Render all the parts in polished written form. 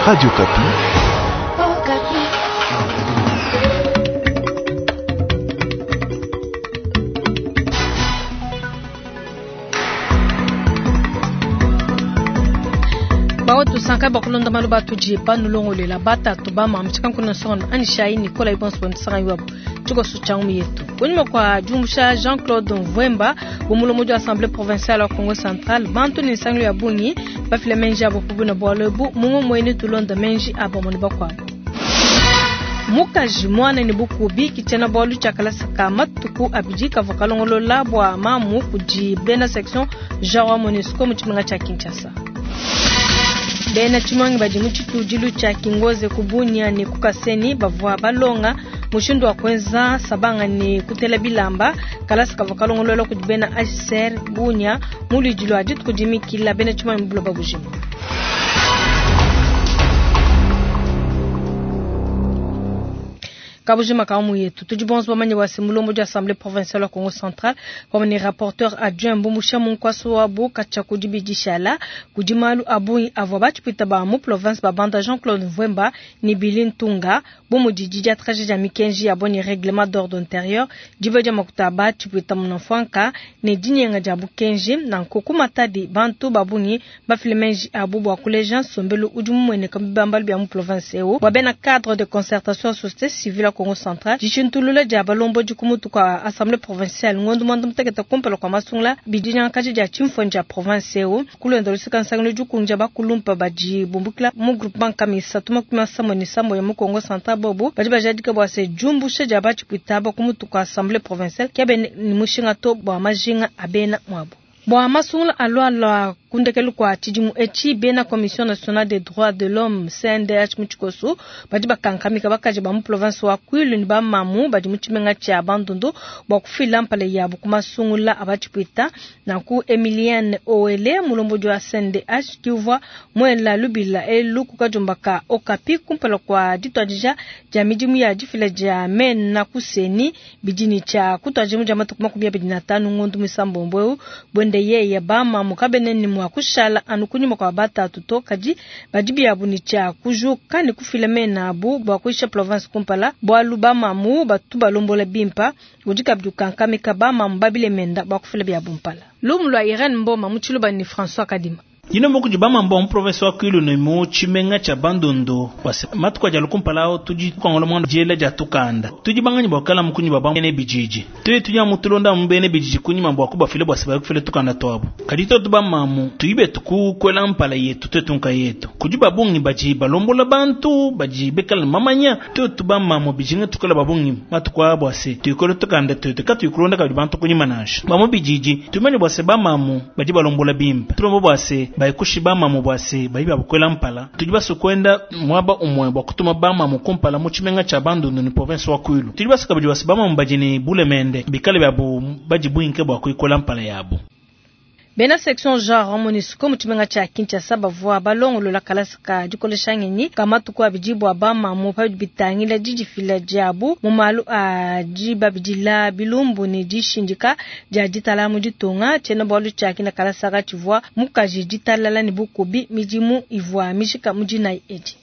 Radio Kapi. Oh, Kapi. Bawotu sanka bakulonda maluba tuji panulongo le la bata tubama mchikan kuna songa anishai Nicola ibonspo nsanga yuabu chuko suchangu yetu kunima kwa jumusha Jean-Claude Mvwemba bumulo mojo Assemblée provinciale au Congo central bantu ni sanglo ya bungi bafile menji abo kubu na bolebu mungo mwene tulonda menji abo moniba kwa mukaji mwana ni bukubi kichena bolu chakala sakama tuku abiji kavokalongolo labwa mamu kuji bena section jawa monisco mchimenga cha Kinshasa. Bena chimangi bajimuchitu jilu cha Kingoze kubunya ni kukaseni bavwa balonga mushindu wa kwenza sabanga ni kutela bilamba kalasa kavakalongolo kujibena HCR bunya muli jilu ajit kujimikila bena chimangi mbuloba bujimu. Kabujima kaumu yetu tujibonzo bamanyi wasi mulombo de Assemblée provinciale au Congo central comme ni rapporteur adjoint Mbumusha Munkwaso wabu kacha kujibijishala kujimalu abu avobachi pitaba mu province babanda Jean-Claude Mvwemba ni Bilin Tunga bomu jijija trajeja mikenji aboni règlement d'ordre intérieur jibeja makutaba chipita mnofanka ne jinyenga jabu kenji na nkokumatadi bantu babuni bafilemenji abubu wa kulejan sombelu ujumu mwene kambambali bya mu province eo wabena cadre de concertation société civile Congo central jishintulula jabalombo jikumutu kwa Assemblée provinciale ngondu mandu mteketa kumpelo kwa masungla bidinya kaji ja chimfonja province eo kulendo lusika nsanglo jukunja bakulumpa baji bumbukila mu groupement kamisa tuma kuma samoni sambo ya mu Congo central bobu baji bajadika bwase jumbu sheja bachi pitaba kumutu kwa Assemblée provinciale kebe ni mushinga to bwa majinga abena mwabu bwa masungla alwa kundekelu kwa tijimu echi bena Commission nationale des droits de l'homme CNDH muchikosu baji bakankamika bakaje ba mu province wa Kwilu ni ba mamu baji muchimenga cha bandundu bwa kufila mpale ya bukumasungula abachipita na ku Emilienne Oele mulombo wa CNDH kiwa mwela lubila elu kukajumbaka okapi kumpala kwa ditwajija jamijimu ya jifile ja men na kuseni bijini cha kutwajimu jamatu kumakubia bidina tanu ngondu misambo mbweu bwende ye ya ba mamu kabeneni mwakushala anukunyuma kwa bata tutokaji bajibi ya bunicha kujuka ni kufilemena abu bwakuisha province kumpala bwalu ba mamu batuba lombola bimpa ujika bdukankami kabama mbabile menda bwakufile bya bumpala lumulwa Irene Mboma muchiluba ni François Kadima Yino moku jibama mbon province wa Kwilu ni mu chimenga cha bandundu wase matukwa jalukumpalao tuji kwa ngolomondo jele jatukanda tujibangani bwakala mkunyi babambo ene bijiji tuya mutulonda mbene bijiji kunyi mambo akuba file bwase kufile tukanda toabu kadito tubamamu tuibe tukukwela mpala yetu tetunka yetu kujiba bungi baji balombola bantu baji bekala mamanya tubamamu bijinga tukala babungi matukwa bwase tuyikolo tukanda tuka tuyikulonda kabili bantu kunyi manasha bamo bijiji tumeni bwase bamamu baji balombola bimba tulombo bwase baikushi bama mubwase baiba bukwela mpala tujibaso kwenda mwaba umwebwa kutuma bama mukumpala muchimenga cha bandundu ni province wa Kwilu tujibaso kabili wasibama mbajini bulemende bikale babu bajibuinke bwa kuikola mpala yabo bena section genre monisco muchimenga cha Kinshasa bavwa balongolo la kalasika jukolesha ngenyi kama tukwa bijibu abama mu pa bitangila jiji fila jabu mu malu a jiba bijila bilumbu ni jishindika jaditala mu jitonga chena bolu cha kina kalasaka chivwa mukaji jitala ni bukubi mijimu ivwa mishika mujina eji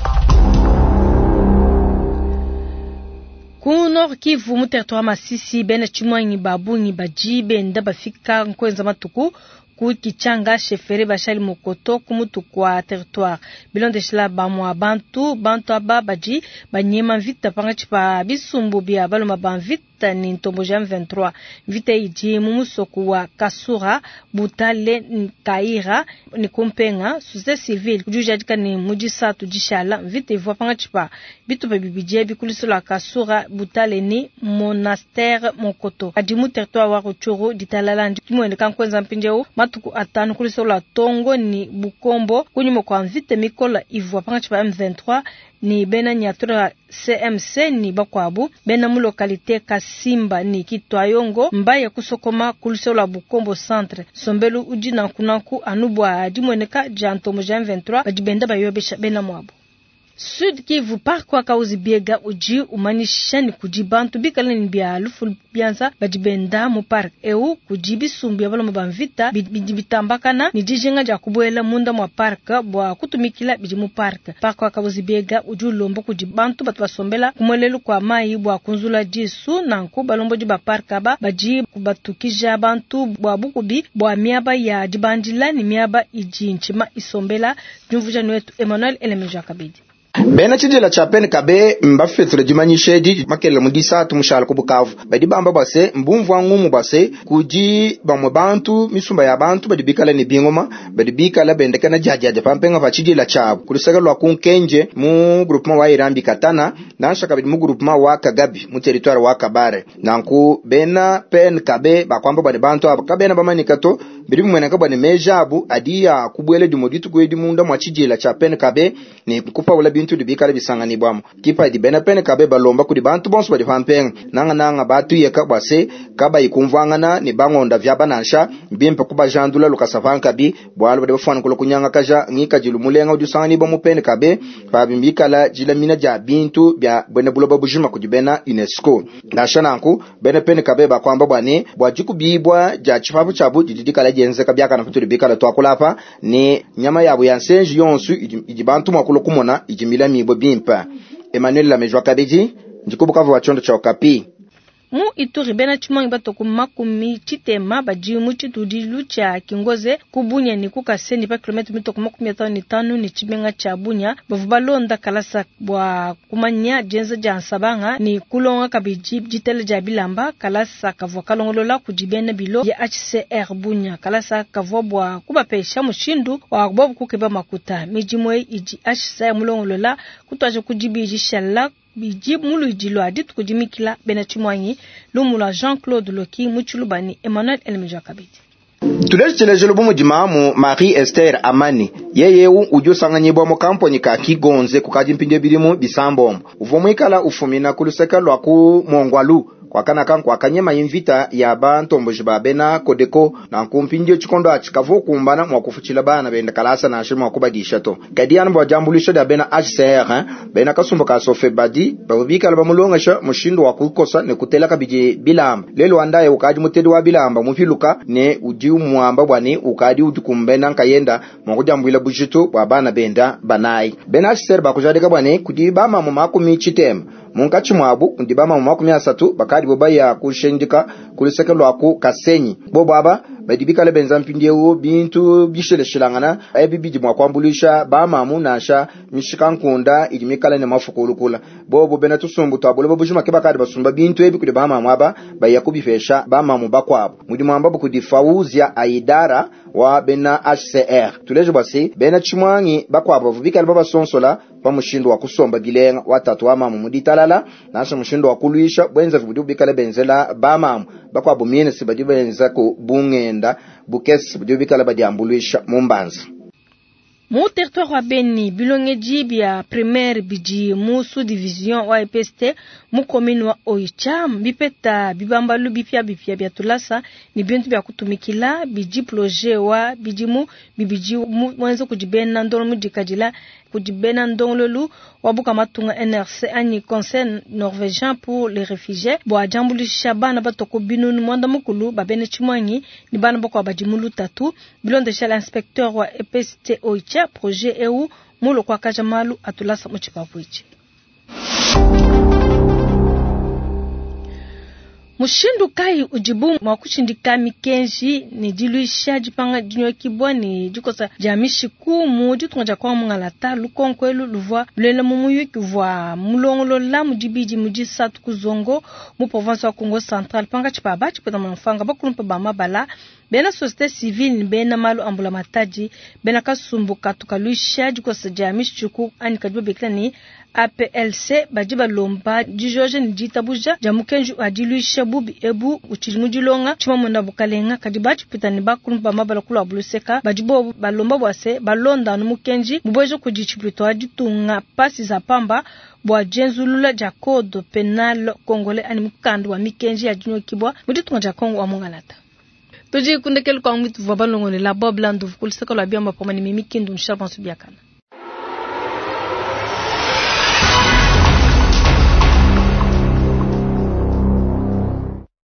Kuno Kivu mu territoire Masisi bena chimwanyi babunyi bajibe nda bafika nkwenza matuku ku kichanga shefere bashali mokoto kumutukwa territoire bilonde shila bamwa bantu ababaji banyema vita pangachipa bisumbu bya baloma banvita ni ntombo jam 23 vita iji mumusoku wa Kasura Butale Kaira ni kumpenga société civile kujuja dika ni mujisatu jishala vita ivwa pangachipa bitu babibije bikulisula Kasura Butale ni monastère mokoto adimu territoire wa Ruchuru ditalala kimwene kankwenza mpinjeo matuku atanu kulisola Tongo ni Bukombo kunyuma kwa mvite mikola ivwa pangachipa M23 ni bena nyatura CMC ni bakwabu bena mu localité Kasimba ni Kitwayongo mbaya kusokoma kulisola Bukombo centre sombelu ujina kunanku anubwa dimweneka janto mu 23 bajibenda bayobesha bena mwabu Sud Kivu park kwa kauzi biega uji umanishani kujibantu bikala ni bia lufu bianza bajibenda mu park eu kujibi sumbi abalo mabamvita bijibitambakana ni jijenga ja kubuela munda mu park bwa kutumikila biji mu park kwa kauzi biega uji lombo kujibantu batu basombela kumolelu kwa mai bwa kunzula jisu na nkuba lombo jiba park aba baji kubatukija bantu bwa bukubi bwa miaba ya jibandila ni miaba ijinchima isombela jumvuja wetu Emmanuel Elemeja Kabidi. Bena chijela cha pen kabe mbafetre jimanyishe di makele mudisa tumushala ku Bukavu badi bamba base mbumvu ngumu base kuji bamwe bantu misumba ya bantu badi bikala ni bingoma badi bikala bendekana jajaja pampenga bachijela chabo kulisagalwa ku Kenje mu groupement wa Irambi Katana na shaka badi mu groupement wa Kagabi mu territoire wa Kabare nanku bena pen kabe bakwamba badi bantu abakabena bamanikato biri mweneka bani mejabu adia kubwele dimoditu kwedi munda mwachijela cha pen kabe ni kupa wala bintu dibikala bisangani bwamo kipa di bena pen kabe balomba kudi bantu bonso badi fampen nanga batu yeka base kaba ikumvangana ni bangonda vyabanansha bimpa kuba jandula lukasavanka bi bwalo badi bafana kulo kunyanga kaja ngika jilumulenga udusangani bwa pen kabe babimbikala jilamina ja bintu bya bene buloba bujima kudi bena UNESCO nashananku bena pen kabe bakwamba bwani bwajiku bibwa ja chifabu chabu didikala jenze kabyaka na futuri bikala twakulapa ni nyama yabo ya nsenji yonsu ijibantu makulo kumona ijimila mibo bimpa. Emmanuel Lamejwa Kabedi ndikubukavu wa chondo cha Okapi. Mu Ituri bena chimangi batoku makumi chitema baji mu chitudi lucha Kingoze kubunya ni kukaseni pa kilometri mitoko makumi 5 ni chimenga cha bunya bavubalonda kalasa bwa kumanya jenza jansabanga ni kulonga kabiji jitele ja bilamba kalasa kavwa kalongolola kujibene bilo ya HCR bunya kalasa kavwa bwa kubapesha mushindu wa kubobu kukeba makuta mijimwe iji HCR mulongolola kutwaje kujibiji shalla biji mulu ijilo adit kujimikila bena chimwanyi lumula Jean-Claude Loki muchulubani Emmanuel Elmeja Kabidi. Tulecheleje bumu dimamu Marie Esther Amani yeye ujo sanganyibwa mu kamponi ka Kigonze kukajimpinde bilimu bisambo uvumwikala ufumina kuluseka lwaku Mongwalu kwa kana kwa kanyema invita ya bantombo jibabena kodeko na nkumpindio chikondo achikavu kumbana mwakufuchila bana benda kalasa na ashima wakubadisha to kadiana bwa jambulisho da bena HCR bena kasumba ka sofe badi babika la mulongasha mushindo wakukosa ne kutela kabije bilamba lelo andaye ukaji mutedi wa bilamba mufiluka ne uji muamba bwani ukadi udikumbena nkayenda mwakujambwila bujito bwa bana benda banai bena HCR bakujadeka bwani kudiba mama makumi chitema munkachi mwabu ndiba mama makumi 3 bakadi bobaya kushendika kuliseka lwaku Kasenyi bobo aba badibika le benzampindewo bintu bishele shilangana ebibiji mwakwambulisha ba mamu nasha mishikankunda ijimikala ne mafukulukula bobo benatu sumbu tabule bobujuma ke bakadi basumba bintu ebi kudi ba mamu aba bayakubifesha ba mamu bakwabo mudi mwamba kudifawuzia aidara wa bena HCR tuleje basi bena chimwangi bakwabo vubika baba sonsola pa mushindo wa kusomba bilenga watatu wa mamu muditalala nasha mushindo wa kuluisha bwenza vibudu bikala benzela ba mamu bakwabo miene sibadi benza ko bungenda bukesi bidu bikala badiambulisha mumbanza. Mu territoire wa Beni bilongeji bia primaire biji mu sous division wa EPST mu commune wa Oicha bipeta bibambalu bipya bia tulasa ni bintu bya kutumikila biji projet wa biji mu bibiji mwanzo kujibena ndolo mudikajila kujibena ndololu wabuka matunga NRC ani conseil norvégien pour les réfugiés bo jambulisha bana batoko binunu mwanda mukulu babene chimwanyi ni bana bako bajimulu tatu bilonde chez l'inspecteur wa EPST Oicha projet EU mulo kwa kajamalu atulasa muchipapuichi. Mushindu kai ujibu mwakushindika mikenji ni diluisha jipanga jinyo kibwa ni jukosa jamishi kumu jitunga kwa mungalata lukonkwelu luvwa lele mumuyu kivwa mulongolo la mujibiji mujisatu kuzongo mu province wa Congo Central panga chipaba chipeta mfanga bakulumpa bamabala bena société civile bena malu ambula mataji bena kasumbuka tukaluisha jukosa jamishi chuku ani kajwa beklani APLC bajiba lomba jijoje njitabuja jamukenju adiluisha bubi ebu uchimujilonga chuma mwenda bukalenga kadibachi pitani bakulumba mabala kula buluseka bajibo balomba bwase balonda numukenji mubojo kujichipito aditunga pasi za pamba bwa jenzulula ja code penal congolais ani mukando wa mikenji ya jinyo kibwa muditunga ja Kongo wa mungalata toji kundekelu kwa mwitu vabalongone la bob landu kuliseka la biamba pomani mimikindu nshabansu biakana.